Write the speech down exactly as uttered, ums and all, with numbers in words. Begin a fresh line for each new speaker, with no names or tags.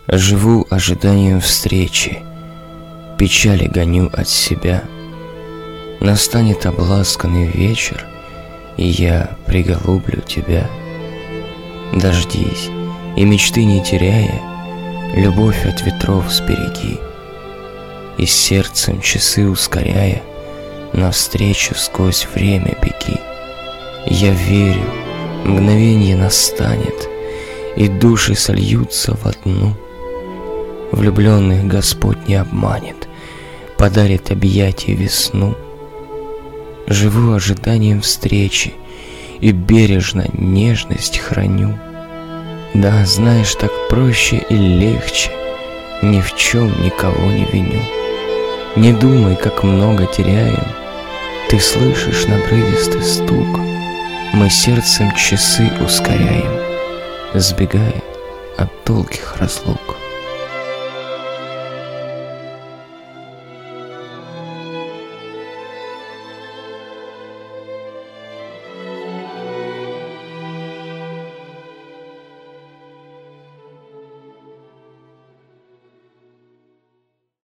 Живу ожиданием встречи, печали гоню от себя. Настанет обласканный вечер, и я приголублю тебя. Дождись, и мечты не теряя, любовь от ветров сбереги, и сердцем часы ускоряя, навстречу сквозь время беги. Я верю, мгновенье настанет, и души сольются в одну. Влюбленных Господь не обманет, подарит объятия весну. Живу ожиданием встречи и бережно нежность храню. Да, знаешь, так проще и легче, ни в чем никого не виню. Не думай, как много теряем, ты слышишь надрывистый стук. Мы сердцем часы ускоряем, сбегая от долгих разлук.